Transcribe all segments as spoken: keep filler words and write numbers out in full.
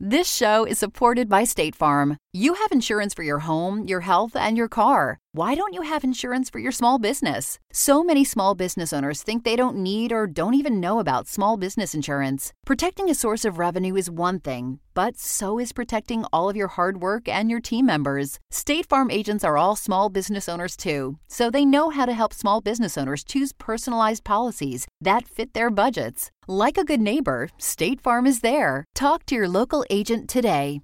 This show is supported by State Farm. You have insurance for your home, your health, and your car. Why don't you have insurance for your small business? So many small business owners think they don't need or don't even know about small business insurance. Protecting a source of revenue is one thing, but so is protecting all of your hard work and your team members. State Farm agents are all small business owners too, so they know how to help small business owners choose personalized policies that fit their budgets. Like a good neighbor, State Farm is there. Talk to your local agent today.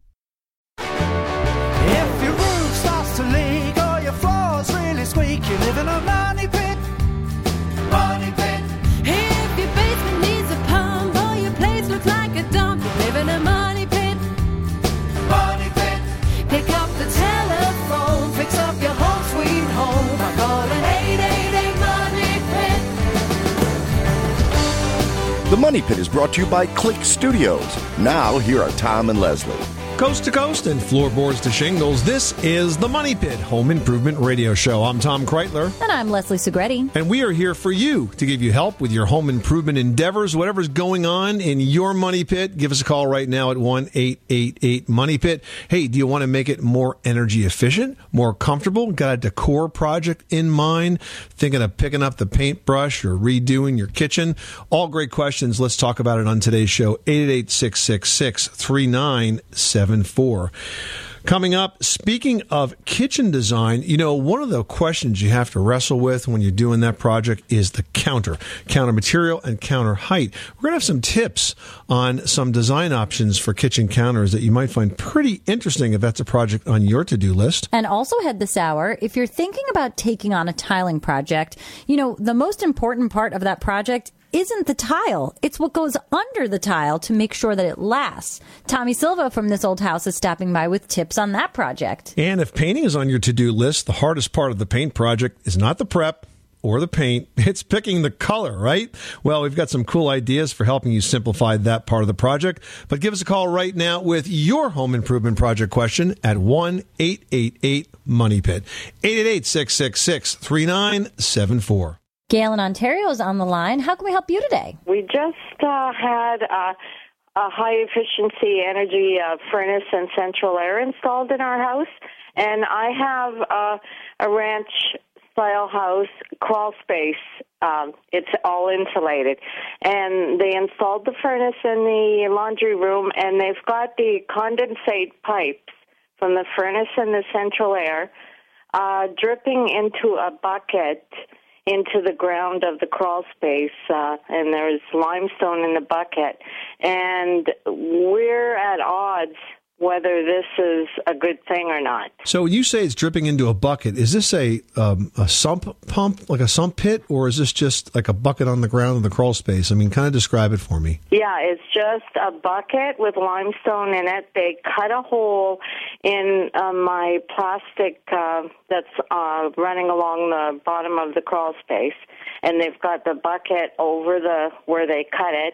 If your roof starts to leak or your floor's really squeak, you live in a money pit. Money pit. If your basement needs a pump or your place looks like a dump, you live in a money pit. Money pit. Pick up the telephone, fix up your home sweet home by calling eight eight eight money pit. The Money Pit is brought to you by Click Studios. Now, here are Tom and Leslie. Coast to coast and floorboards to shingles, this is the Money Pit Home Improvement Radio Show. I'm Tom Kreitler. And I'm Leslie Segretti. And we are here for you to give you help with your home improvement endeavors. Whatever's going on in your Money Pit, give us a call right now at one eight eight eight money pit. Hey, do you want to make it more energy efficient, more comfortable? Got a decor project in mind? Thinking of picking up the paintbrush or redoing your kitchen? All great questions. Let's talk about it on today's show. eight eight eight, six six six, three nine seven four. Coming up, speaking of kitchen design, you know, one of the questions you have to wrestle with when you're doing that project is the counter, counter material and counter height. We're going to have some tips on some design options for kitchen counters that you might find pretty interesting if that's a project on your to-do list. And also head this hour, if you're thinking about taking on a tiling project, you know, the most important part of that project isn't the tile. It's what goes under the tile to make sure that it lasts. Tommy Silva from This Old House is stopping by with tips on that project. And if painting is on your to-do list, the hardest part of the paint project is not the prep or the paint. It's picking the color, right? Well, we've got some cool ideas for helping you simplify that part of the project. But give us a call right now with your home improvement project question at one eight eight eight money pit. eight eight eight, six six six, three nine seven four. Gail in Ontario is on the line. How can we help you today? We just uh, had uh, a high-efficiency energy uh, furnace and central air installed in our house, and I have uh, a ranch-style house, crawl space. Um, it's all insulated, and they installed the furnace in the laundry room, and they've got the condensate pipes from the furnace and the central air uh, dripping into a bucket into the ground of the crawl space, uh, and there's limestone in the bucket. And we're at odds whether this is a good thing or not. So when you say it's dripping into a bucket, is this a um, a sump pump, like a sump pit, or is this just like a bucket on the ground in the crawl space? I mean, kind of describe it for me. Yeah, it's just a bucket with limestone in it. They cut a hole in uh, my plastic uh, that's uh, running along the bottom of the crawl space, and they've got the bucket over the where they cut it.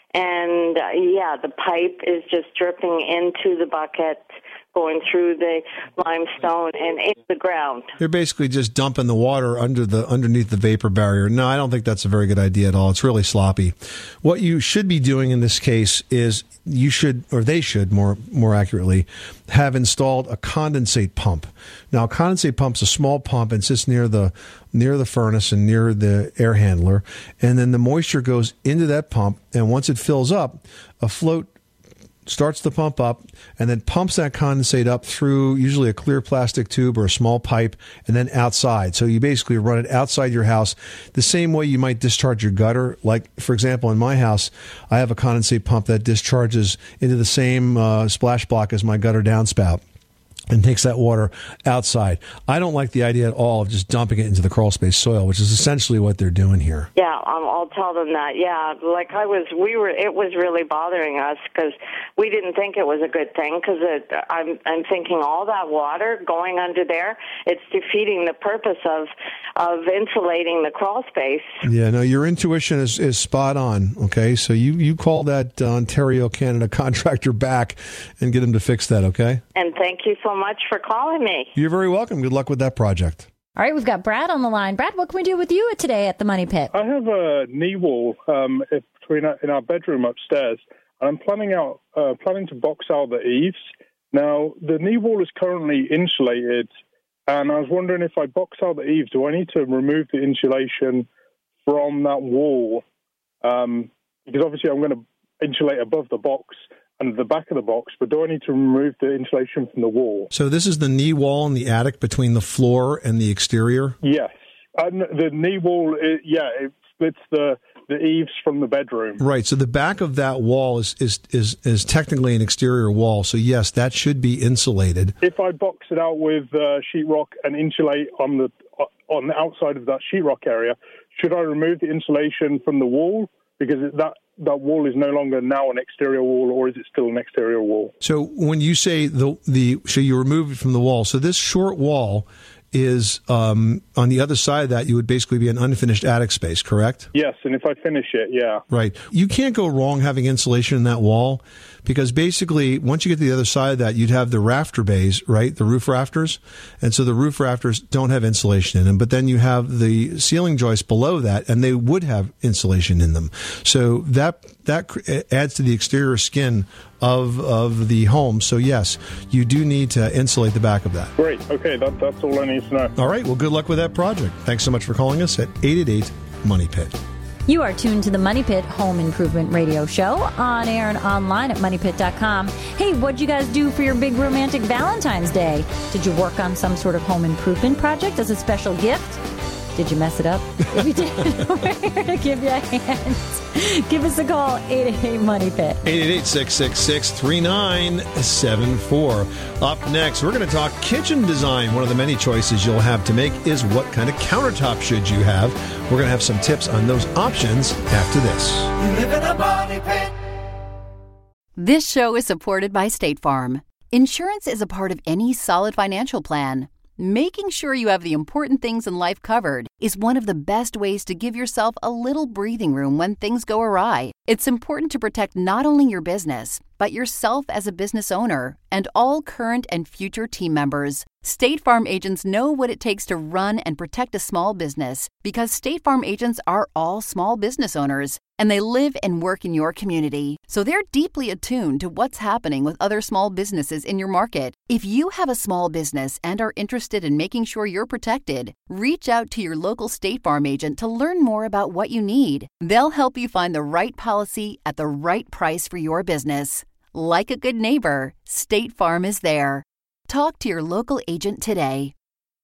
And, uh, yeah, the pipe is just dripping into the bucket, going through the limestone and into the ground. They're basically just dumping the water under the underneath the vapor barrier. No, I don't think that's a very good idea at all. It's really sloppy. What you should be doing in this case is you should, or they should, more more accurately, have installed a condensate pump. Now, a condensate pump's a small pump and sits near the near the furnace and near the air handler, and then the moisture goes into that pump, and once it fills up, a float starts the pump up and then pumps that condensate up through usually a clear plastic tube or a small pipe and then outside. So you basically run it outside your house the same way you might discharge your gutter. Like, for example, in my house, I have a condensate pump that discharges into the same uh, splash block as my gutter downspout and takes that water outside. I don't like the idea at all of just dumping it into the crawl space soil, which is essentially what they're doing here. Yeah, um, I'll tell them that. Yeah, like I was, we were, it was really bothering us because we didn't think it was a good thing because I'm, I'm thinking all that water going under there, it's defeating the purpose of, of insulating the crawl space. Yeah, no, your intuition is, is spot on, okay? So you, you call that uh, Ontario, Canada contractor back and get them to fix that, okay? And thank you so much for calling me. You're very welcome. Good luck with that project. All right, we've got Brad on the line. Brad, what can we do with you today at the Money Pit? I have a knee wall um, between our, in our bedroom upstairs. and I'm planning out uh, planning to box out the eaves. Now, the knee wall is currently insulated, and I was wondering if I box out the eaves, do I need to remove the insulation from that wall? Um, because obviously I'm going to insulate above the box and the back of the box, but do I need to remove the insulation from the wall? So this is the knee wall in the attic between the floor and the exterior? Yes. And the knee wall, it, yeah, it splits the, the eaves from the bedroom. Right. So the back of that wall is, is, is, is technically an exterior wall. So, yes, that should be insulated. If I box it out with uh, sheetrock and insulate on the on the outside of that sheetrock area, should I remove the insulation from the wall? Because that that wall is no longer now an exterior wall, or is it still an exterior wall? So when you say the the so you remove it from the wall, so this short wall is um, on the other side of that, you would basically be an unfinished attic space, correct? Yes, and if I finish it, yeah. Right. You can't go wrong having insulation in that wall, because basically once you get to the other side of that, you'd have the rafter bays, right, the roof rafters, and so the roof rafters don't have insulation in them, but then you have the ceiling joists below that, and they would have insulation in them. So that that adds to the exterior skin of of the home. So yes, you do need to insulate the back of that. Great. Okay, that, that's all I need to know. All right. Well, good luck with that project. Thanks so much for calling us at eight eight eight, MONEY PIT. You are tuned to the Money Pit Home Improvement Radio Show, on air and online at money pit dot com. Hey, what'd you guys do for your big romantic Valentine's Day? Did you work on some sort of home improvement project as a special gift? Did you mess it up? If you did, we're here to give you a hand. Give us a call, eight eight eight, MONEY PIT. eight eight eight, six six six, three nine seven four. Up next, we're going to talk kitchen design. One of the many choices you'll have to make is what kind of countertop should you have. We're going to have some tips on those options after this. You live in a money pit. This show is supported by State Farm. Insurance is a part of any solid financial plan. Making sure you have the important things in life covered is one of the best ways to give yourself a little breathing room when things go awry. It's important to protect not only your business, but yourself as a business owner and all current and future team members. State Farm agents know what it takes to run and protect a small business because State Farm agents are all small business owners and they live and work in your community. So they're deeply attuned to what's happening with other small businesses in your market. If you have a small business and are interested in making sure you're protected, reach out to your local State Farm agent to learn more about what you need. They'll help you find the right policy at the right price for your business. Like a good neighbor, State Farm is there. Talk to your local agent today.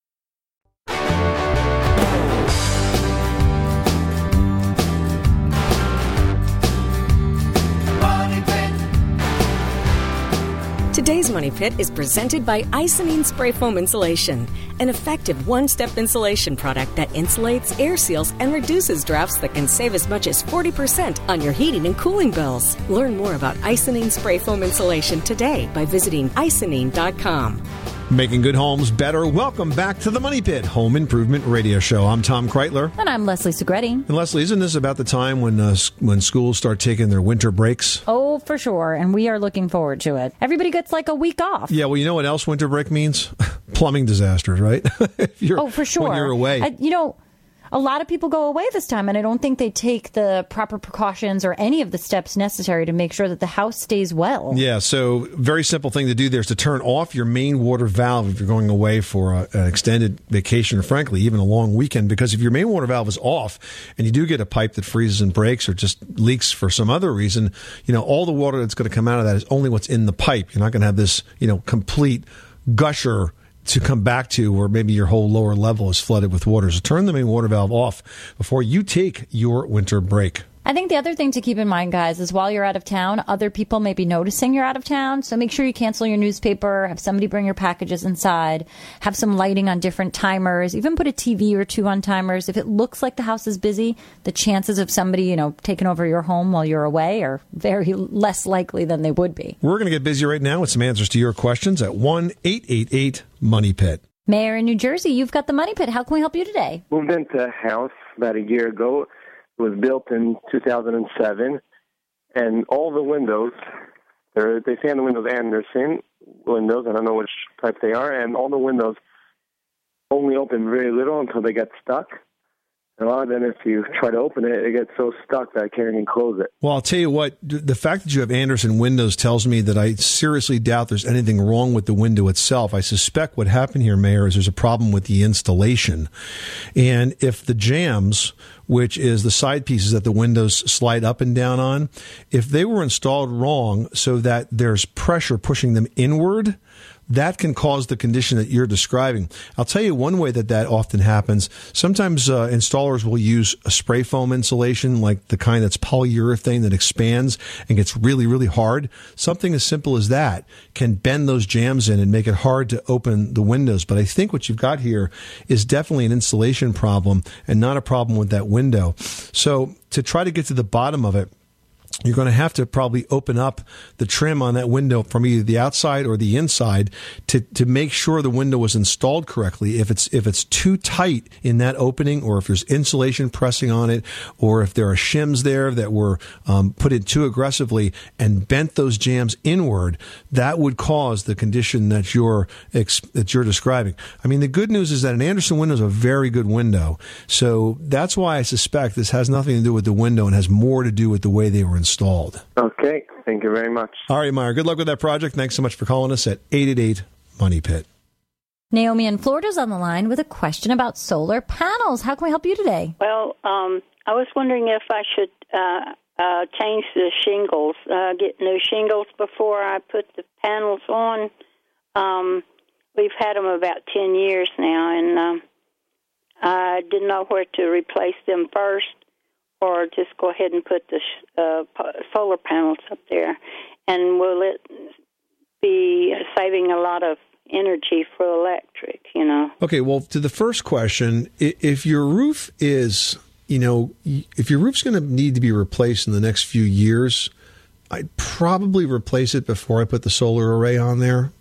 Today's Money Pit is presented by Icynene Spray Foam Insulation, an effective one-step insulation product that insulates, air seals, and reduces drafts that can save as much as forty percent on your heating and cooling bills. Learn more about Icynene Spray Foam Insulation today by visiting icynene dot com. Making good homes better. Welcome back to the Money Pit Home Improvement Radio Show. I'm Tom Kreitler. And I'm Leslie Segretti. And Leslie, isn't this about the time when uh, when schools start taking their winter breaks? Oh, for sure. And we are looking forward to it. Everybody gets like a week off. Yeah, well, you know what else winter break means? Plumbing disasters, right? If you're, oh, for sure. When you're away. I, you know, a lot of people go away this time, and I don't think they take the proper precautions or any of the steps necessary to make sure that the house stays well. Yeah, so very simple thing to do there is to turn off your main water valve if you're going away for a, an extended vacation or, frankly, even a long weekend. Because if your main water valve is off and you do get a pipe that freezes and breaks or just leaks for some other reason, you know, all the water that's going to come out of that is only what's in the pipe. You're not going to have this, you know, complete gusher to come back to where maybe your whole lower level is flooded with water. So turn the main water valve off before you take your winter break. I think the other thing to keep in mind, guys, is while you're out of town, other people may be noticing you're out of town. So make sure you cancel your newspaper, have somebody bring your packages inside, have some lighting on different timers, even put a T V or two on timers. If it looks like the house is busy, the chances of somebody, you know, taking over your home while you're away are very less likely than they would be. We're going to get busy right now with some answers to your questions at one eight eight eight money pit. Mayor in New Jersey, you've got the Money Pit. How can we help you today? Moved into a house about a year ago. It was built in two thousand seven, and all the windows, they're, they say on the windows Andersen windows, I don't know which type they are, and all the windows only open very little until they get stuck. A lot of them, if you try to open it, it gets so stuck that I can't even close it. Well, I'll tell you what, the fact that you have Andersen windows tells me that I seriously doubt there's anything wrong with the window itself. I suspect what happened here, Mayor, is there's a problem with the installation. And if the jambs, which is the side pieces that the windows slide up and down on, if they were installed wrong so that there's pressure pushing them inward, that can cause the condition that you're describing. I'll tell you one way that that often happens. Sometimes uh, installers will use a spray foam insulation, like the kind that's polyurethane that expands and gets really, really hard. Something as simple as that can bend those jambs in and make it hard to open the windows. But I think what you've got here is definitely an installation problem and not a problem with that window. So to try to get to the bottom of it, you're going to have to probably open up the trim on that window from either the outside or the inside to, to make sure the window was installed correctly. If it's if it's too tight in that opening, or if there's insulation pressing on it, or if there are shims there that were um, put in too aggressively and bent those jambs inward, that would cause the condition that you're that you're describing. I mean, the good news is that an Andersen window is a very good window, so that's why I suspect this has nothing to do with the window and has more to do with the way they were installed. Installed. Okay, thank you very much. All right, Meyer, good luck with that project. Thanks so much for calling us at eight eight eight Money Pit. Naomi in Florida's on the line with a question about solar panels. How can we help you today? Well, um, I was wondering if I should uh, uh, change the shingles, uh, get new shingles before I put the panels on. Um, we've had them about ten years now, and um, I didn't know where to replace them first, or just go ahead and put the uh, solar panels up there. And will it be saving a lot of energy for electric, you know? Okay, well, to the first question, if your roof is, you know, if your roof's going to need to be replaced in the next few years, I'd probably replace it before I put the solar array on there.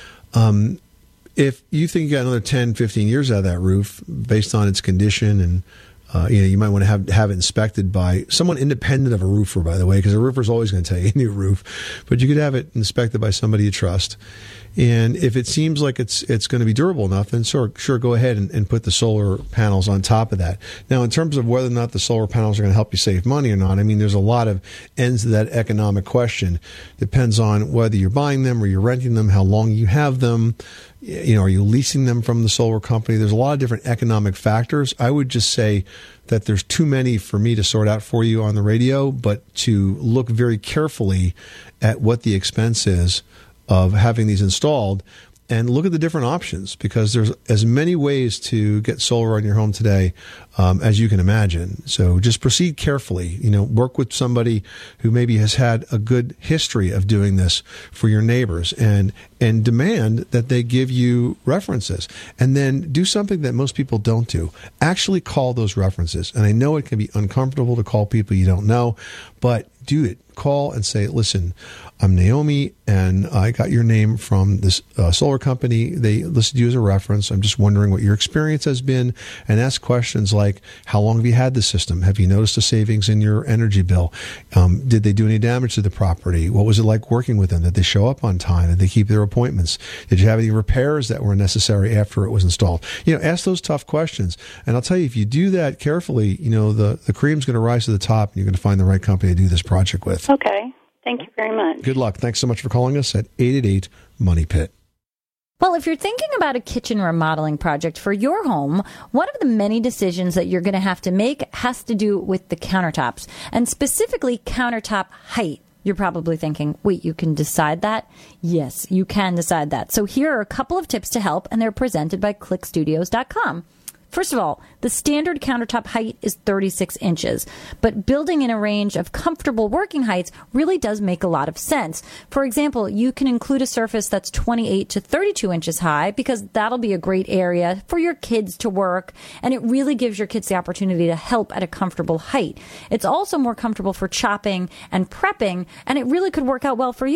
Um, if you think you got another ten, fifteen years out of that roof based on its condition, and Uh, you know, you might want to have have it inspected by someone independent of a roofer, by the way, because a roofer's always going to tell you you need a roof. But you could have it inspected by somebody you trust. And if it seems like it's it's going to be durable enough, then sure, sure go ahead and, and put the solar panels on top of that. Now, in terms of whether or not the solar panels are going to help you save money or not, I mean, there's a lot of ends to that economic question. Depends on whether you're buying them or you're renting them, how long you have them. You know, are you leasing them from the solar company? There's a lot of different economic factors. I would just say that there's too many for me to sort out for you on the radio, but to look very carefully at what the expense is of having these installed and look at the different options, because there's as many ways to get solar on your home today um, as you can imagine. So just proceed carefully. You know, work with somebody who maybe has had a good history of doing this for your neighbors, and and demand that they give you references. And then do something that most people don't do. Actually call those references. And I know it can be uncomfortable to call people you don't know, but do it. Call and say, listen, I'm Naomi, and I got your name from this uh, solar company. They listed you as a reference. I'm just wondering what your experience has been, and ask questions like, how long have you had the system? Have you noticed a savings in your energy bill? Um, did they do any damage to the property? What was it like working with them? Did they show up on time? Did they keep their appointments? Did you have any repairs that were necessary after it was installed? You know, ask those tough questions. And I'll tell you, if you do that carefully, you know, the, the cream's going to rise to the top, and you're going to find the right company to do this project with. Okay. Thank you very much. Good luck. Thanks so much for calling us at eight eight eight Money Pit. Well, if you're thinking about a kitchen remodeling project for your home, one of the many decisions that you're going to have to make has to do with the countertops, and specifically countertop height. You're probably thinking, wait, you can decide that? Yes, you can decide that. So here are a couple of tips to help, and they're presented by click studios dot com. First of all, the standard countertop height is thirty-six inches, but building in a range of comfortable working heights really does make a lot of sense. For example, you can include a surface that's twenty-eight to thirty-two inches high, because that'll be a great area for your kids to work, and it really gives your kids the opportunity to help at a comfortable height. It's also more comfortable for chopping and prepping, and it really could work out well for you.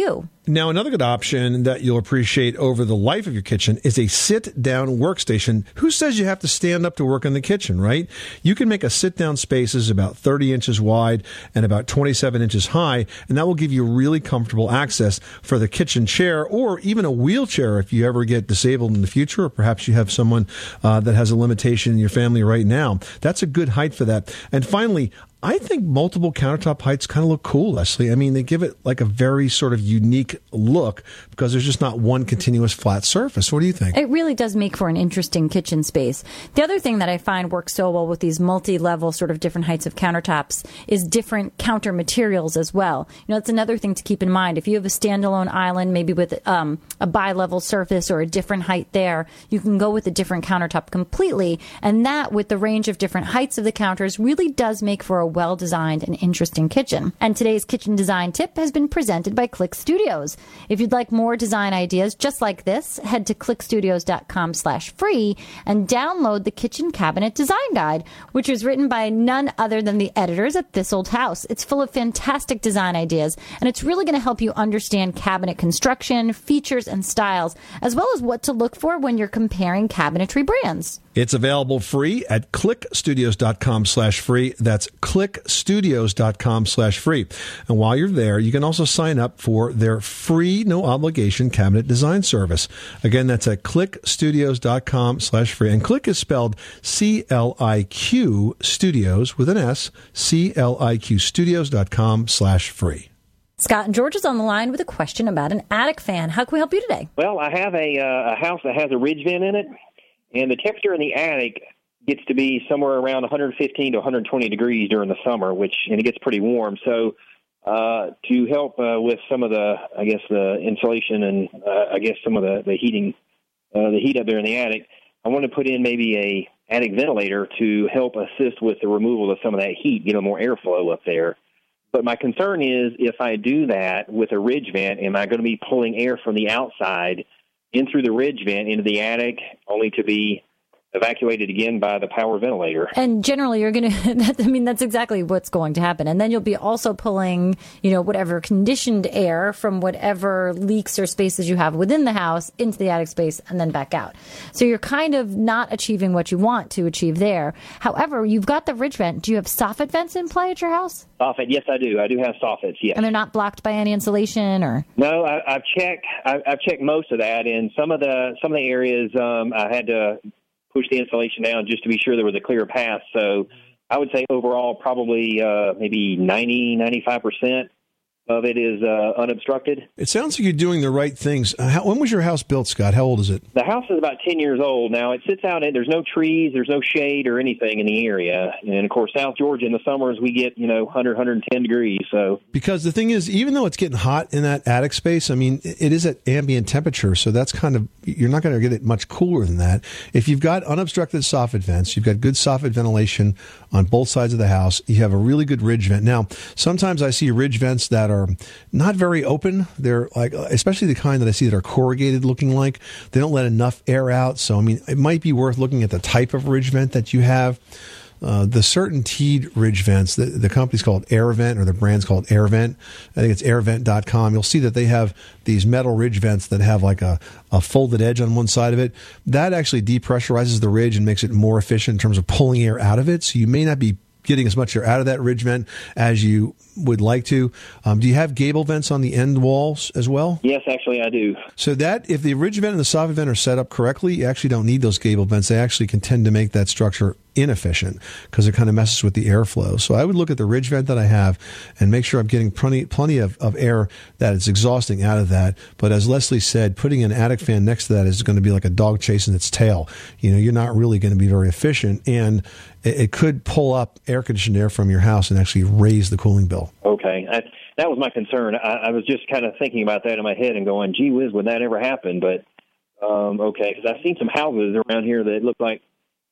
Now, another good option that you'll appreciate over the life of your kitchen is a sit-down workstation. Who says you have to stand up to work in the kitchen, right? You can make a sit-down spaces about thirty inches wide and about twenty-seven inches high, and that will give you really comfortable access for the kitchen chair or even a wheelchair if you ever get disabled in the future, or perhaps you have someone uh, that has a limitation in your family right now. That's a good height for that. And finally, I think multiple countertop heights kind of look cool, Leslie. I mean, they give it like a very sort of unique look because there's just not one continuous flat surface. What do you think? It really does make for an interesting kitchen space. The other thing that I find works so well with these multi-level sort of different heights of countertops is different counter materials as well. You know, that's another thing to keep in mind. If you have a standalone island, maybe with um, a bi-level surface or a different height there, you can go with a different countertop completely. And that, with the range of different heights of the counters, really does make for a well-designed and interesting kitchen. And today's kitchen design tip has been presented by Click Studios. If you'd like more design ideas just like this, head to clickstudios.com slash free and download the Kitchen Cabinet Design Guide, which was written by none other than the editors at This Old House. It's full of fantastic design ideas, and it's really going to help you understand cabinet construction, features, and styles, as well as what to look for when you're comparing cabinetry brands. It's available free at clickstudios.com slash free. That's clickstudios.com slash free. And while you're there, you can also sign up for their free, no obligation cabinet design service. Again, that's at clickstudios.com slash free. And Click is spelled C L I Q Studios with an S, C L I Q studios.com slash free. Scott and George is on the line with a question about an attic fan. How can we help you today? Well, I have a, uh, a house that has a ridge vent in it. And the temperature in the attic gets to be somewhere around one fifteen to one twenty degrees during the summer, which and it gets pretty warm. So uh, to help uh, with some of the, I guess, the insulation and uh, I guess some of the, the heating, uh, the heat up there in the attic, I want to put in maybe a attic ventilator to help assist with the removal of some of that heat, get a more airflow up there. But my concern is if I do that with a ridge vent, am I going to be pulling air from the outside in through the ridge vent into the attic, only to be evacuated again by the power ventilator? And generally, you're going to, I mean, that's exactly what's going to happen. And then you'll be also pulling, you know, whatever conditioned air from whatever leaks or spaces you have within the house into the attic space and then back out. So you're kind of not achieving what you want to achieve there. However, you've got the ridge vent. Do you have soffit vents in play at your house? Soffit, yes, I do. I do have soffits, yes. And they're not blocked by any insulation, or? No, I, I've checked. I, I've checked most of that. In some of the some of the areas, um, I had to push the insulation down just to be sure there was a clear path. So I would say overall probably uh, maybe ninety, ninety-five percent of it is uh, unobstructed. It sounds like you're doing the right things. Uh, how, when was your house built, Scott? How old is it? The house is about ten years old now. It sits out in, there's no trees, there's no shade or anything in the area. And, of course, South Georgia in the summers, we get, you know, one hundred, one ten degrees. So because the thing is, even though it's getting hot in that attic space, I mean, it is at ambient temperature. So that's kind of, you're not going to get it much cooler than that. If you've got unobstructed soffit vents, you've got good soffit ventilation on both sides of the house, you have a really good ridge vent. Now, sometimes I see ridge vents that are not very open. They're like, especially the kind that I see that are corrugated looking like. They don't let enough air out. So, I mean, it might be worth looking at the type of ridge vent that you have. Uh, the CertainTeed ridge vents, the, the company's called AirVent, or the brand's called AirVent. I think it's air vent dot com. You'll see that they have these metal ridge vents that have like a, a folded edge on one side of it. That actually depressurizes the ridge and makes it more efficient in terms of pulling air out of it. So you may not be getting as much air out of that ridge vent as you would like to. Um, do you have gable vents on the end walls as well? Yes, actually I do. So that, if the ridge vent and the soffit vent are set up correctly, you actually don't need those gable vents. They actually can tend to make that structure inefficient because it kind of messes with the airflow. So I would look at the ridge vent that I have and make sure I'm getting plenty, plenty of, of air that is exhausting out of that. But as Leslie said, putting an attic fan next to that is going to be like a dog chasing its tail. You know, you're not really going to be very efficient, and it, it could pull up air conditioned air from your house and actually raise the cooling bill. Okay. I, that was my concern. I, I was just kind of thinking about that in my head and going, gee whiz, would that ever happen? But, um, okay, because I've seen some houses around here that look like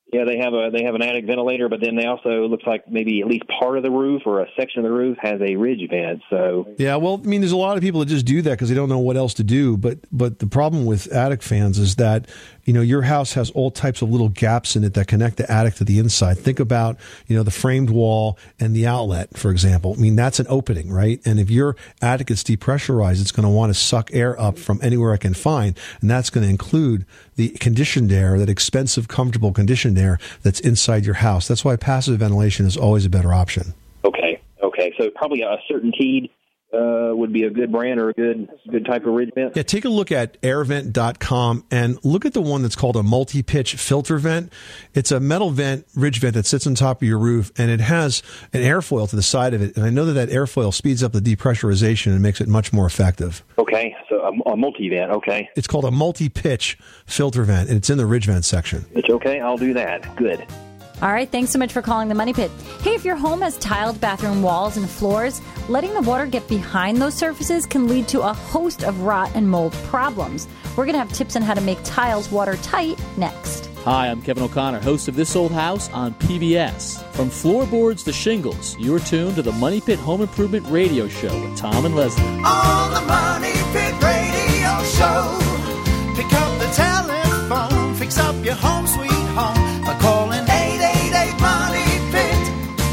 Yeah, they have a they have an attic ventilator, but then they also, looks like maybe at least part of the roof or a section of the roof has a ridge vent. So yeah, well, I mean, there's a lot of people that just do that because they don't know what else to do. But but the problem with attic fans is that, you know, your house has all types of little gaps in it that connect the attic to the inside. Think about, you know, the framed wall and the outlet, for example. I mean, that's an opening, right? And if your attic is depressurized, it's going to want to suck air up from anywhere it can find, and that's going to include the conditioned air, that expensive, comfortable conditioned air that's inside your house. That's why passive ventilation is always a better option. Okay, okay. So probably a CertainTeed uh, would be a good brand or a good good type of ridge vent. Yeah, take a look at air vent dot com and look at the one that's called a multi-pitch filter vent. It's a metal vent, ridge vent that sits on top of your roof, and it has an airfoil to the side of it. And I know that that airfoil speeds up the depressurization and makes it much more effective. Okay, so a, a multi-vent, okay. It's called a multi-pitch filter vent, and it's in the ridge vent section. It's okay, I'll do that. Good. All right, thanks so much for calling the Money Pit. Hey, if your home has tiled bathroom walls and floors, letting the water get behind those surfaces can lead to a host of rot and mold problems. We're going to have tips on how to make tiles watertight next. Hi, I'm Kevin O'Connor, host of This Old House on P B S. From floorboards to shingles, you're tuned to the Money Pit Home Improvement Radio Show with Tom and Leslie. On the Money Pit Radio Show, pick up the telephone, fix up your home sweet home by calling eight eight eight Money Pit.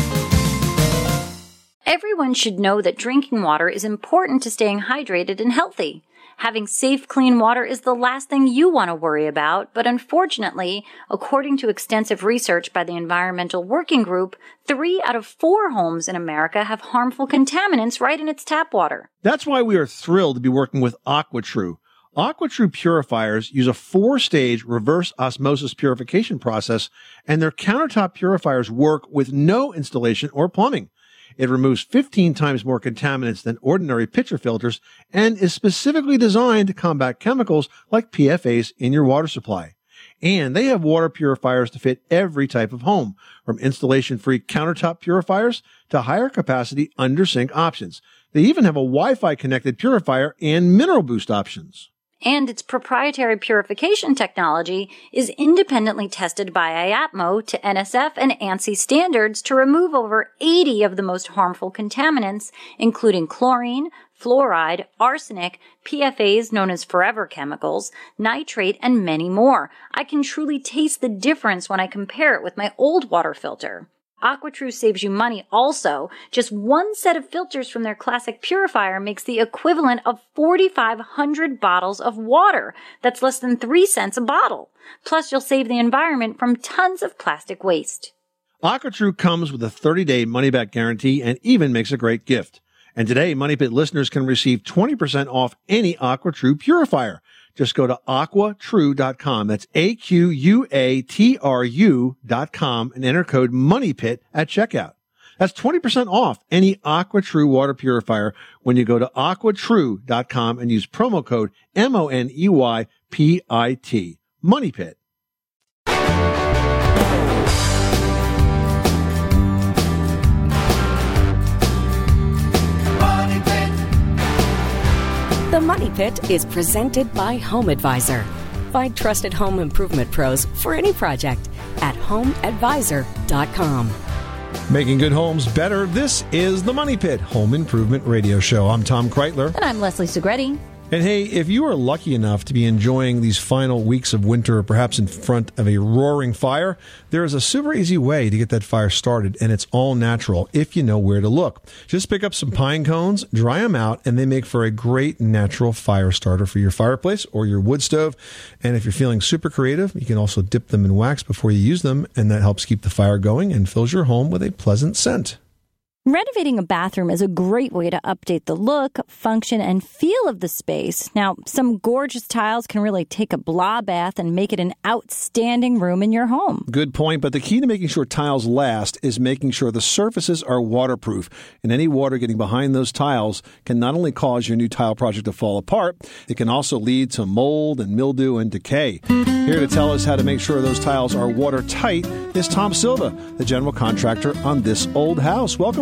Everyone should know that drinking water is important to staying hydrated and healthy. Having safe, clean water is the last thing you want to worry about, but unfortunately, according to extensive research by the Environmental Working Group, three out of four homes in America have harmful contaminants right in its tap water. That's why we are thrilled to be working with AquaTrue. AquaTrue purifiers use a four-stage reverse osmosis purification process, and their countertop purifiers work with no installation or plumbing. It removes fifteen times more contaminants than ordinary pitcher filters and is specifically designed to combat chemicals like P F As in your water supply. And they have water purifiers to fit every type of home, from installation-free countertop purifiers to higher capacity under-sink options. They even have a Wi-Fi connected purifier and mineral boost options. And its proprietary purification technology is independently tested by I A P M O to N S F and ANSI standards to remove over eighty of the most harmful contaminants, including chlorine, fluoride, arsenic, P F As known as forever chemicals, nitrate, and many more. I can truly taste the difference when I compare it with my old water filter. AquaTrue saves you money also. Just one set of filters from their classic purifier makes the equivalent of forty-five hundred bottles of water. That's less than three cents a bottle. Plus, you'll save the environment from tons of plastic waste. AquaTrue comes with a thirty-day money-back guarantee and even makes a great gift. And today, Money Pit listeners can receive twenty percent off any AquaTrue purifier. Just go to aqua true dot com. That's A Q U A T R U dot com and enter code MONEYPIT at checkout. That's twenty percent off any AquaTrue water purifier when you go to aqua true dot com and use promo code M O N E Y P I T. MONEYPIT. The Money Pit is presented by Home Advisor. Find trusted home improvement pros for any project at home advisor dot com. Making good homes better. This is the Money Pit Home Improvement Radio Show. I'm Tom Kreitler. And I'm Leslie Segretti. And hey, if you are lucky enough to be enjoying these final weeks of winter, or perhaps in front of a roaring fire, there is a super easy way to get that fire started, and it's all natural if you know where to look. Just pick up some pine cones, dry them out, and they make for a great natural fire starter for your fireplace or your wood stove. And if you're feeling super creative, you can also dip them in wax before you use them, and that helps keep the fire going and fills your home with a pleasant scent. Renovating a bathroom is a great way to update the look, function, and feel of the space. Now, some gorgeous tiles can really take a blah bath and make it an outstanding room in your home. Good point, but the key to making sure tiles last is making sure the surfaces are waterproof. And any water getting behind those tiles can not only cause your new tile project to fall apart, it can also lead to mold and mildew and decay. Here to tell us how to make sure those tiles are watertight is Tom Silva, the general contractor on This Old House. Welcome,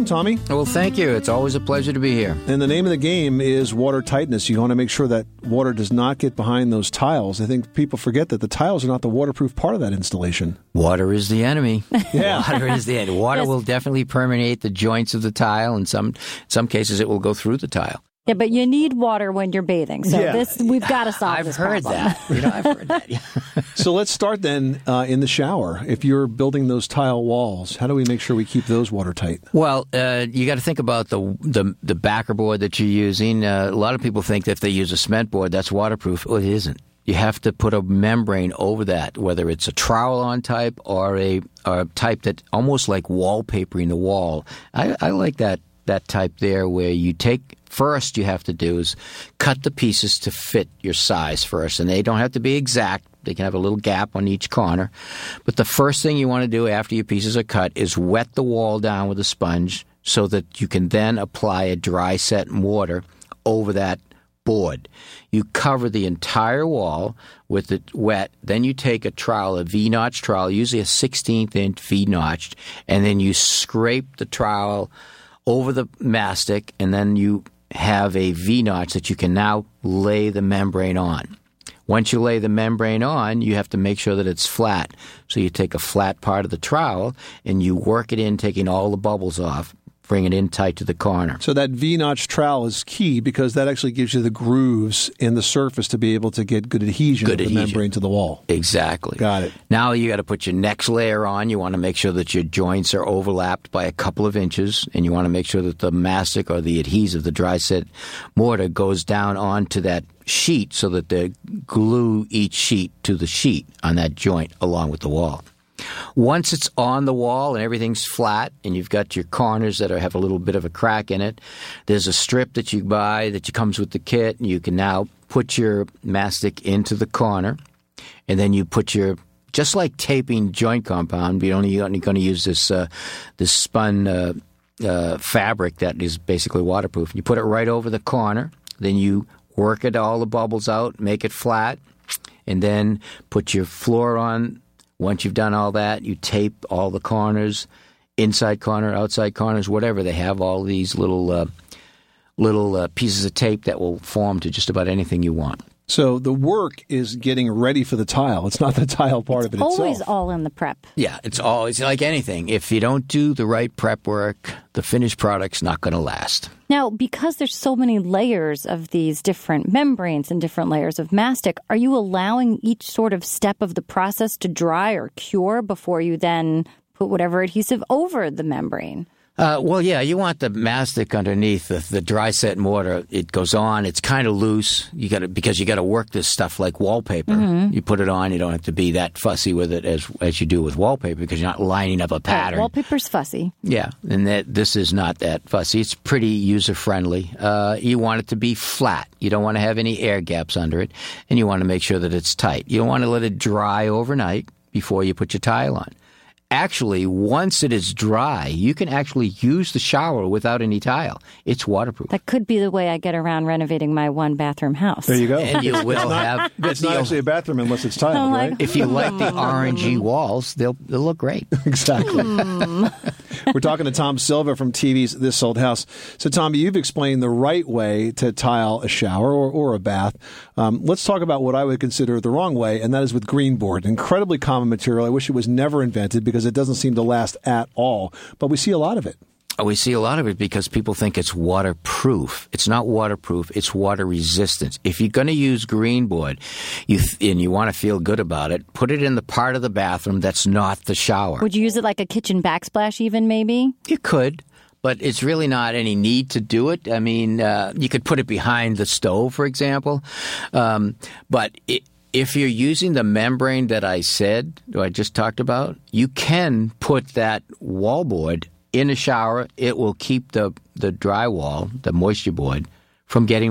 Tommy. Well, thank you. It's always a pleasure to be here. And the name of the game is water tightness. You want to make sure that water does not get behind those tiles. I think people forget that the tiles are not the waterproof part of that installation. Water is the enemy. Yeah. Water is the enemy. Water Yes. will definitely permeate the joints of the tile. In some some cases, it will go through the tile. Yeah, but you need water when you're bathing. So Yeah. this we've got to solve I've this heard problem. that. You know, I've heard that. Yeah. So let's start then uh, in the shower. If you're building those tile walls, how do we make sure we keep those watertight? Well, uh, you got to think about the the the backer board that you're using. Uh, a lot of people think that if they use a cement board, that's waterproof. Well, it isn't. You have to put a membrane over that, whether it's a trowel-on type or a, or a type that almost like wallpapering the wall. I, I like that that type there, where you take first you have to do is cut the pieces to fit your size first, and they don't have to be exact. They can have a little gap on each corner. But the first thing you want to do after your pieces are cut is wet the wall down with a sponge so that you can then apply a dry set mortar over that board. You cover the entire wall with it wet. Then you take a trowel, a V-notch trowel, usually a sixteenth inch V-notched, and then you scrape the trowel over the mastic, and then you have a V-notch that you can now lay the membrane on. Once you lay the membrane on, you have to make sure that it's flat. So you take a flat part of the trowel and you work it in, taking all the bubbles off, bring it in tight to the corner. So that V-notch trowel is key because that actually gives you the grooves in the surface to be able to get good adhesion Good of the adhesion. membrane to the wall. Exactly. Got it. Now you got to put your next layer on. You want to make sure that your joints are overlapped by a couple of inches, and you want to make sure that the mastic or the adhesive, the dry set mortar, goes down onto that sheet so that they glue each sheet to the sheet on that joint along with the wall. Once it's on the wall and everything's flat and you've got your corners that are, have a little bit of a crack in it, there's a strip that you buy that comes with the kit, and you can now put your mastic into the corner, and then you put your, just like taping joint compound, you're only, only going to use this uh, this spun uh, uh, fabric that is basically waterproof. You put it right over the corner, then you work it all the bubbles out, make it flat, and then put your floor on. Once you've done all that, you tape all the corners, inside corner, outside corners, whatever. They have all these little uh, little uh, pieces of tape that will form to just about anything you want. So the work is getting ready for the tile. It's not the tile part of it Always itself. all in the prep. Yeah, it's always like anything. If you don't do the right prep work, the finished product's not going to last. Now, because there's so many layers of these different membranes and different layers of mastic, are you allowing each sort of step of the process to dry or cure before you then put whatever adhesive over the membrane? Uh, well, yeah, you want the mastic underneath the, the dry set mortar. It goes on. It's kind of loose. You got to because you got to work this stuff like wallpaper. Mhm. You put it on. You don't have to be that fussy with it as as you do with wallpaper because you're not lining up a pattern. Oh, wallpaper's fussy. Yeah, and that this is not that fussy. It's pretty user-friendly. Uh, you want it to be flat. You don't want to have any air gaps under it, and you want to make sure that it's tight. You don't want to let it dry overnight before you put your tile on. Actually, once it is dry, you can actually use the shower without any tile. It's waterproof. That could be the way I get around renovating my one-bathroom house. There you go. And you will It's not- have... It's not actually a bathroom unless it's tiled, I'm like, right? If you like the orangey walls, they'll, they'll look great. Exactly. We're talking to Tom Silva from T V's This Old House. So, Tom, you've explained the right way to tile a shower or, or a bath. Um, let's talk about what I would consider the wrong way, and that is with green board. Incredibly common material. I wish it was never invented because it doesn't seem to last at all. But we see a lot of it. We see a lot of it because people think it's waterproof. It's not waterproof. It's water resistant. If you're going to use green board you th- and you want to feel good about it, put it in the part of the bathroom that's not the shower. Would you use it like a kitchen backsplash even, maybe? You could, but it's really not any need to do it. I mean, uh, you could put it behind the stove, for example. Um, but it, if you're using the membrane that I said, or I just talked about, you can put that wallboard in a shower. It will keep the, the drywall, the moisture board, from getting wet.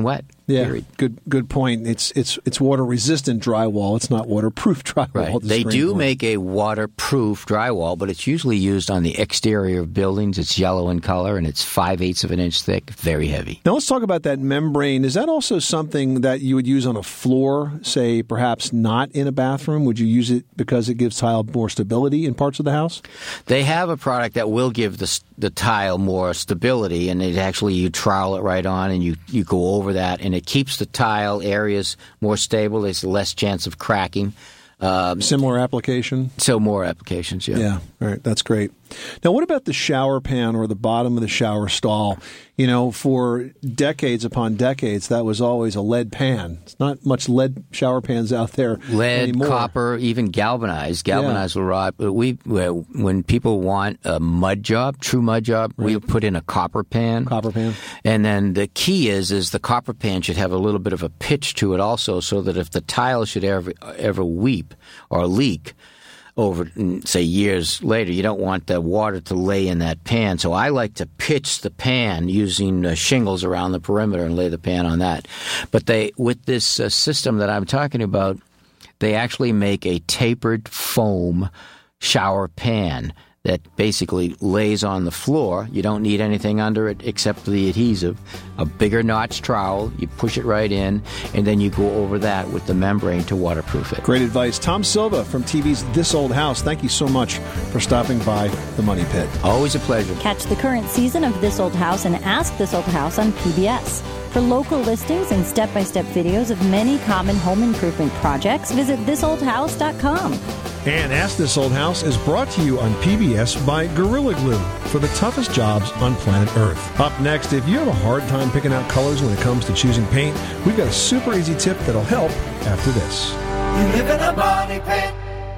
Yeah, period. good good point. It's it's it's water resistant drywall. It's not waterproof drywall. Right. They do point. make a waterproof drywall, but it's usually used on the exterior of buildings. It's yellow in color and it's five eighths of an inch thick, very heavy. Now let's talk about that membrane. Is that also something that you would use on a floor, say perhaps not in a bathroom? Would you use it because it gives tile more stability in parts of the house? They have a product that will give the the tile more stability, and it actually you trowel it right on and you, you go over that, and it keeps the tile areas more stable. There's less chance of cracking. Um, Similar application? So more applications, yeah. Yeah, all right, that's great. Now, what about the shower pan or the bottom of the shower stall? You know, for decades upon decades, that was always a lead pan. It's not much lead shower pans out there Lead, anymore. copper, even galvanized. Galvanized will rot. But we, when people want a mud job, true mud job, right. we put in a copper pan. Copper pan. And then the key is, is the copper pan should have a little bit of a pitch to it also, so that if the tile should ever, ever weep or leak, over, say, years later, you don't want the water to lay in that pan. So I like to pitch the pan using uh, shingles around the perimeter and lay the pan on that. But they, with this uh, system that I'm talking about, they actually make a tapered foam shower pan that basically lays on the floor. You don't need anything under it except the adhesive. A bigger notch trowel, you push it right in, and then you go over that with the membrane to waterproof it. Great advice. Tom Silva from T V's This Old House, thank you so much for stopping by the Money Pit. Always a pleasure. Catch the current season of This Old House and Ask This Old House on P B S. For local listings and step-by-step videos of many common home improvement projects, visit this old house dot com. And Ask This Old House is brought to you on P B S by Gorilla Glue for the toughest jobs on planet Earth. Up next, if you have a hard time picking out colors when it comes to choosing paint, we've got a super easy tip that'll help after this. You live in a money pit.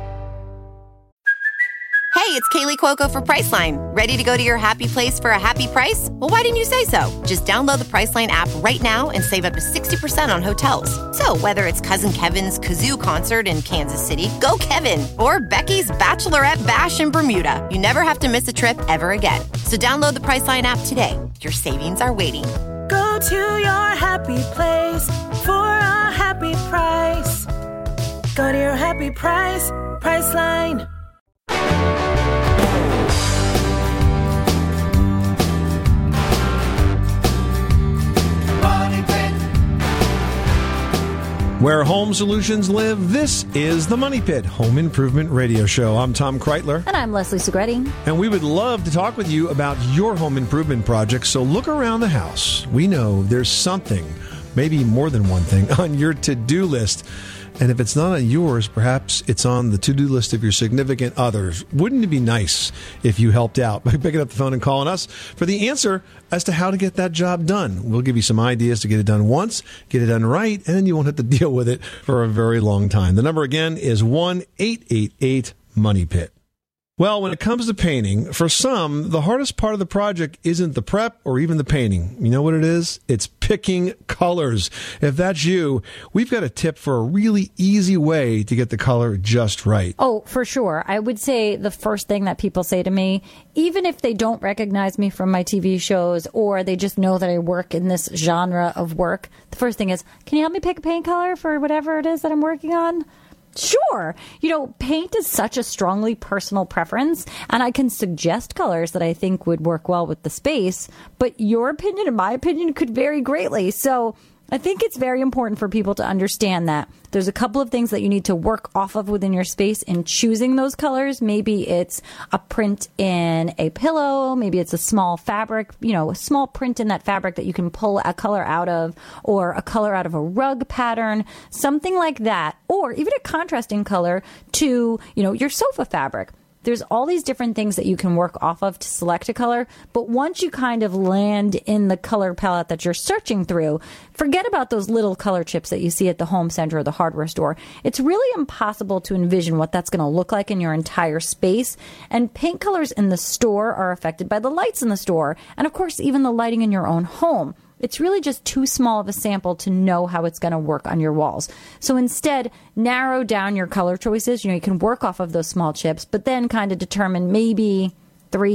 Hey, it's Kaylee Cuoco for Priceline. Ready to go to your happy place for a happy price? Well, why didn't you say so? Just download the Priceline app right now and save up to sixty percent on hotels. So whether it's Cousin Kevin's Kazoo Concert in Kansas City, go Kevin, or Becky's Bachelorette Bash in Bermuda, you never have to miss a trip ever again. So download the Priceline app today. Your savings are waiting. Go to your happy place for a happy price. Go to your happy price, Priceline. Where home solutions live, this is the Money Pit Home Improvement Radio Show. I'm Tom Kreitler. And I'm Leslie Segretti. And we would love to talk with you about your home improvement projects, so look around the house. We know there's something, maybe more than one thing, on your to-do list. And if it's not on yours, perhaps it's on the to-do list of your significant others. Wouldn't it be nice if you helped out by picking up the phone and calling us for the answer as to how to get that job done? We'll give you some ideas to get it done once, get it done right, and then you won't have to deal with it for a very long time. The number again is one eight eight eight money pit. Well, when it comes to painting, for some, the hardest part of the project isn't the prep or even the painting. You know what it is? It's picking colors. If that's you, we've got a tip for a really easy way to get the color just right. Oh, for sure. I would say the first thing that people say to me, even if they don't recognize me from my T V shows or they just know that I work in this genre of work, the first thing is, can you help me pick a paint color for whatever it is that I'm working on? Sure. You know, paint is such a strongly personal preference, and I can suggest colors that I think would work well with the space, but your opinion and my opinion could vary greatly. So I think it's very important for people to understand that there's a couple of things that you need to work off of within your space in choosing those colors. Maybe it's a print in a pillow. Maybe it's a small fabric, you know, a small print in that fabric that you can pull a color out of, or a color out of a rug pattern, something like that. Or even a contrasting color to, you know, your sofa fabric. There's all these different things that you can work off of to select a color, but once you kind of land in the color palette that you're searching through, forget about those little color chips that you see at the home center or the hardware store. It's really impossible to envision what that's going to look like in your entire space, and paint colors in the store are affected by the lights in the store, and of course even the lighting in your own home. It's really just too small of a sample to know how it's going to work on your walls. So instead, narrow down your color choices. You know, you can work off of those small chips, but then kind of determine maybe three,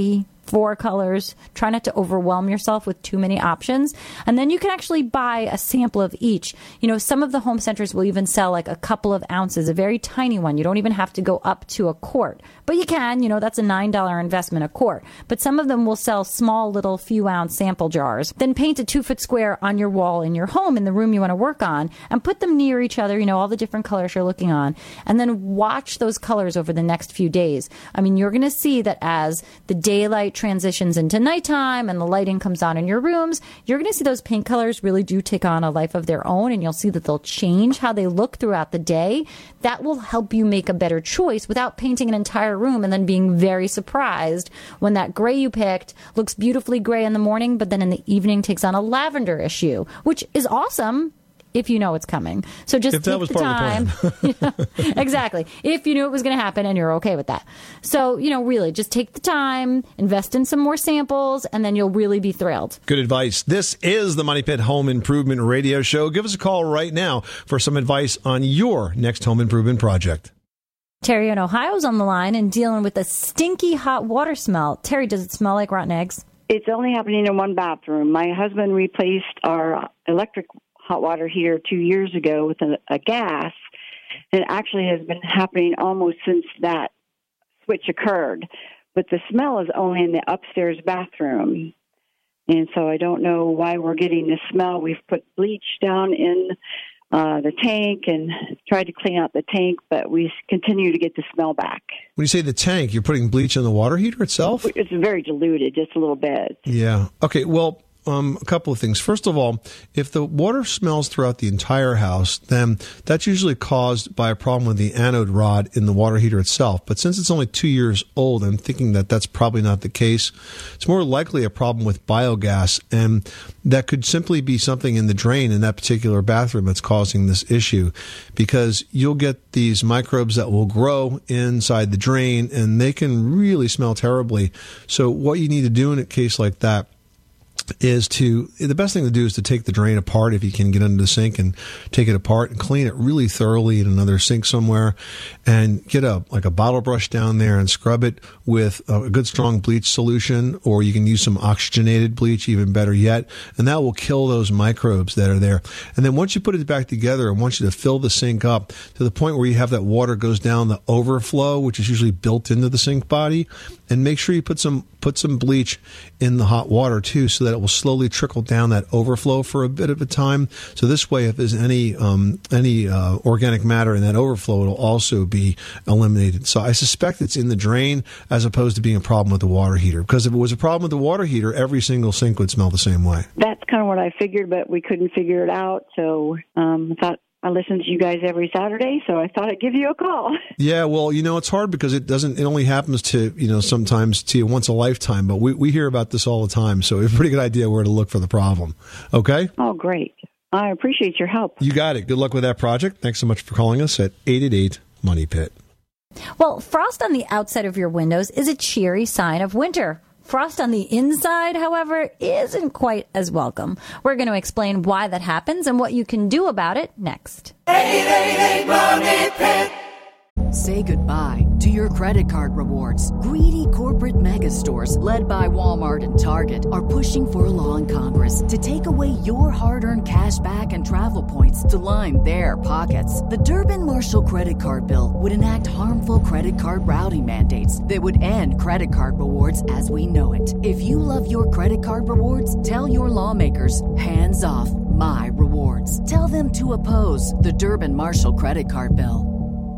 four colors. Try not to overwhelm yourself with too many options. And then you can actually buy a sample of each. You know, some of the home centers will even sell like a couple of ounces, a very tiny one. You don't even have to go up to a quart. But you can, you know, that's a nine dollar investment a quart. But some of them will sell small little few ounce sample jars. Then paint a two foot square on your wall in your home in the room you want to work on and put them near each other, you know, all the different colors you're looking on. And then watch those colors over the next few days. I mean, you're going to see that as the daylight transitions into nighttime and the lighting comes on in your rooms, you're going to see those paint colors really do take on a life of their own, and you'll see that they'll change how they look throughout the day. That will help you make a better choice without painting an entire room and then being very surprised when that gray you picked looks beautifully gray in the morning, but then in the evening takes on a lavender issue, which is awesome if you know it's coming. So just if that take was the part time. Of the plan. You know, exactly. If you knew it was going to happen and you're okay with that. So, you know, really just take the time, invest in some more samples, and then you'll really be thrilled. Good advice. This is the Money Pit Home Improvement Radio Show. Give us a call right now for some advice on your next home improvement project. Terry in Ohio's on the line and dealing with a stinky hot water smell. Terry, does it smell like rotten eggs? It's only happening in one bathroom. My husband replaced our electric hot water heater two years ago with a, a gas, and it actually has been happening almost since that switch occurred. But the smell is only in the upstairs bathroom, and so I don't know why we're getting this smell. We've put bleach down in uh, the tank and tried to clean out the tank, but we continue to get the smell back. When you say the tank, you're putting bleach in the water heater itself? It's very diluted, just a little bit. Yeah. Okay, well, Um, a couple of things. First of all, if the water smells throughout the entire house, then that's usually caused by a problem with the anode rod in the water heater itself. But since it's only two years old, I'm thinking that that's probably not the case. It's more likely a problem with biogas, and that could simply be something in the drain in that particular bathroom that's causing this issue, because you'll get these microbes that will grow inside the drain, and they can really smell terribly. So what you need to do in a case like that is to, the best thing to do is to take the drain apart if you can get under the sink and take it apart and clean it really thoroughly in another sink somewhere, and get a like a bottle brush down there and scrub it with a good strong bleach solution, or you can use some oxygenated bleach, even better yet, and that will kill those microbes that are there. And then once you put it back together, I want you to fill the sink up to the point where you have that water goes down the overflow, which is usually built into the sink body, and make sure you put some put some bleach in the hot water too, so that it will slowly trickle down that overflow for a bit of a time. So this way, if there's any um, any uh, organic matter in that overflow, it'll also be eliminated. So I suspect it's in the drain as opposed to being a problem with the water heater. Because if it was a problem with the water heater, every single sink would smell the same way. That's kind of what I figured, but we couldn't figure it out. So um, I thought, I listen to you guys every Saturday, so I thought I'd give you a call. Yeah, well, you know, it's hard because it doesn't, it only happens to, you know, sometimes to you once a lifetime, but we, we hear about this all the time, so we have a pretty good idea where to look for the problem. Okay? Oh, great. I appreciate your help. You got it. Good luck with that project. Thanks so much for calling us at eight eight eight, Money Pit. Well, frost on the outside of your windows is a cheery sign of winter. Frost on the inside, however, isn't quite as welcome. We're going to explain why that happens and what you can do about it next. eight eight eight, Money Pit. Say goodbye to your credit card rewards. Greedy corporate mega stores, led by Walmart and Target, are pushing for a law in Congress to take away your hard-earned cash back and travel points to line their pockets. The Durbin-Marshall credit card bill would enact harmful credit card routing mandates that would end credit card rewards as we know it. If you love your credit card rewards, tell your lawmakers, hands off my rewards. Tell them to oppose the Durbin-Marshall credit card bill.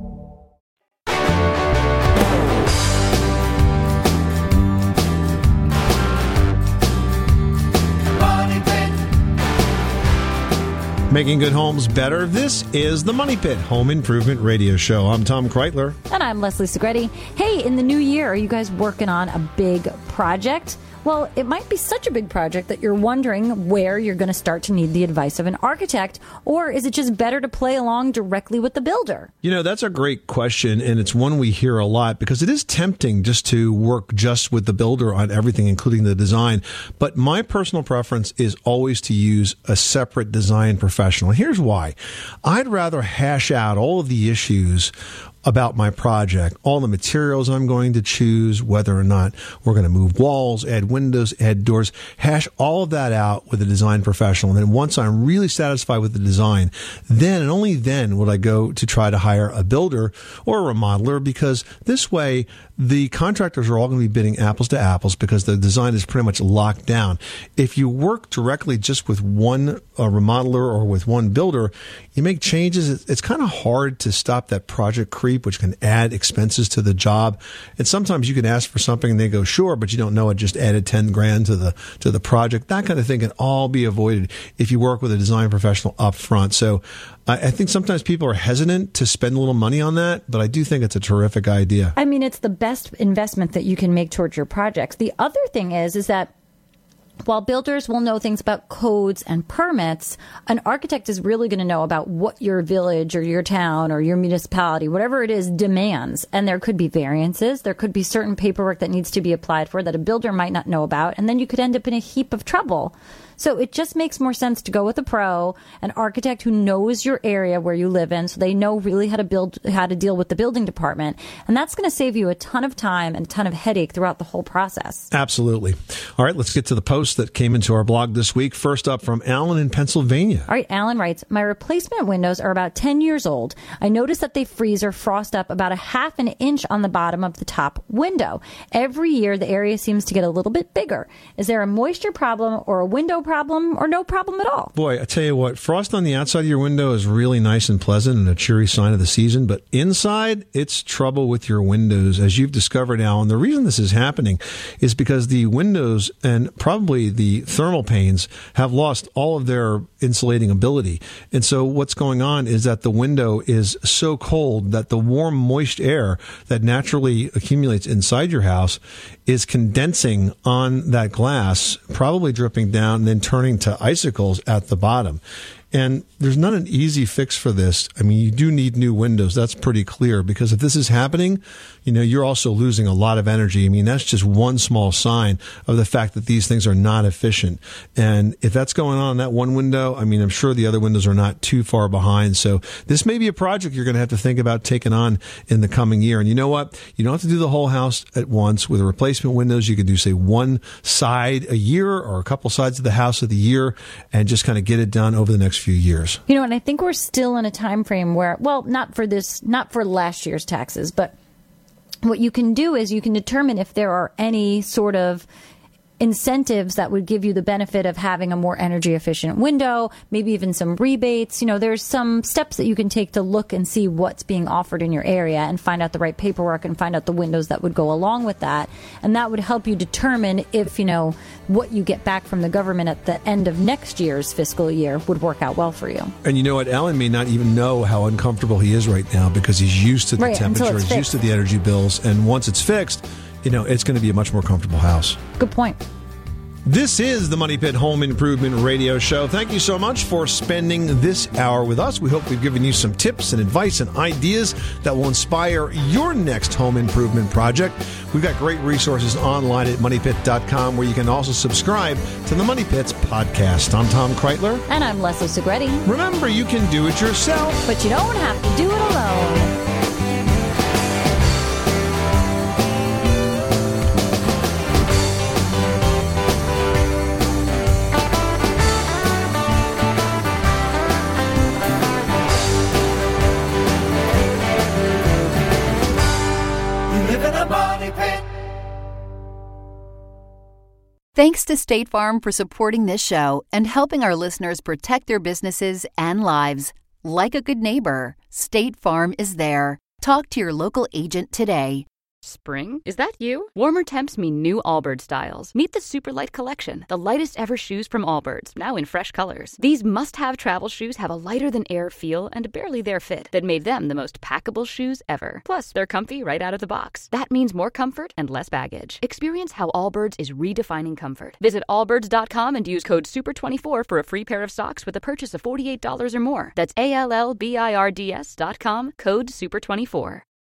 Making good homes better. This is the Money Pit Home Improvement Radio Show. I'm Tom Kreitler. And I'm Leslie Segretti. Hey, in the new year, are you guys working on a big project? Well, it might be such a big project that you're wondering where you're going to start to need the advice of an architect, or is it just better to play along directly with the builder? You know, that's a great question, and it's one we hear a lot because it is tempting just to work just with the builder on everything, including the design. But my personal preference is always to use a separate design professional. Here's why. I'd rather hash out all of the issues about my project, all the materials I'm going to choose, whether or not we're going to move walls, add windows, add doors, hash all of that out with a design professional. And then once I'm really satisfied with the design, then and only then would I go to try to hire a builder or a remodeler, because this way the contractors are all going to be bidding apples to apples because the design is pretty much locked down. If you work directly just with one uh, remodeler or with one builder, you make changes. It's kind of hard to stop that project creep, which can add expenses to the job. And sometimes you can ask for something and they go, sure, but you don't know it just added ten grand to the to the project. That kind of thing can all be avoided if you work with a design professional up front. So I think sometimes people are hesitant to spend a little money on that, but I do think it's a terrific idea. I mean, it's the best investment that you can make towards your projects. The other thing is, is that while builders will know things about codes and permits, an architect is really going to know about what your village or your town or your municipality, whatever it is, demands. And there could be variances. There could be certain paperwork that needs to be applied for that a builder might not know about. And then you could end up in a heap of trouble. So it just makes more sense to go with a pro, an architect who knows your area where you live in, so they know really how to build, how to deal with the building department. And that's going to save you a ton of time and a ton of headache throughout the whole process. Absolutely. All right, let's get to the posts that came into our blog this week. First up from Alan in Pennsylvania. All right, Alan writes, my replacement windows are about ten years old. I noticed that they freeze or frost up about a half an inch on the bottom of the top window. Every year, the area seems to get a little bit bigger. Is there a moisture problem or a window problem or no problem at all? Boy, I tell you what, frost on the outside of your window is really nice and pleasant and a cheery sign of the season, but inside, it's trouble with your windows, as you've discovered, Alan. The reason this is happening is because the windows and probably the thermal panes have lost all of their insulating ability. And so what's going on is that the window is so cold that the warm, moist air that naturally accumulates inside your house is condensing on that glass, probably dripping down and then turning to icicles at the bottom. And there's not an easy fix for this. I mean, you do need new windows. That's pretty clear, because if this is happening, you know, you're also losing a lot of energy. I mean, that's just one small sign of the fact that these things are not efficient. And if that's going on in that one window, I mean, I'm sure the other windows are not too far behind. So this may be a project you're going to have to think about taking on in the coming year. And you know what? You don't have to do the whole house at once. With replacement windows, you can do, say, one side a year or a couple sides of the house of the year and just kind of get it done over the next few years. You know, and I think we're still in a time frame where, well, not for this, not for last year's taxes, but what you can do is you can determine if there are any sort of incentives that would give you the benefit of having a more energy efficient window, maybe even some rebates. You know, there's some steps that you can take to look and see what's being offered in your area and find out the right paperwork and find out the windows that would go along with that. And that would help you determine if, you know, what you get back from the government at the end of next year's fiscal year would work out well for you. And you know what? Alan may not even know how uncomfortable he is right now because he's used to the right, temperature, he's fixed. used to the energy bills. And once it's fixed, you know, it's going to be a much more comfortable house. Good point. This is the Money Pit Home Improvement Radio Show. Thank you so much for spending this hour with us. We hope we've given you some tips and advice and ideas that will inspire your next home improvement project. We've got great resources online at money pit dot com where you can also subscribe to the Money Pits podcast. I'm Tom Kreitler. And I'm Leslie Segretti. Remember, you can do it yourself, but you don't have to do it alone. Thanks to State Farm for supporting this show and helping our listeners protect their businesses and lives. Like a good neighbor, State Farm is there. Talk to your local agent today. Spring? Is that you? Warmer temps mean new Allbirds styles. Meet the Superlight Collection, the lightest ever shoes from Allbirds, now in fresh colors. These must-have travel shoes have a lighter-than-air feel and a barely-there fit that made them the most packable shoes ever. Plus, they're comfy right out of the box. That means more comfort and less baggage. Experience how Allbirds is redefining comfort. Visit allbirds dot com and use code super twenty-four for a free pair of socks with a purchase of forty-eight dollars or more. That's A L L B I R D S dot com, code super twenty-four.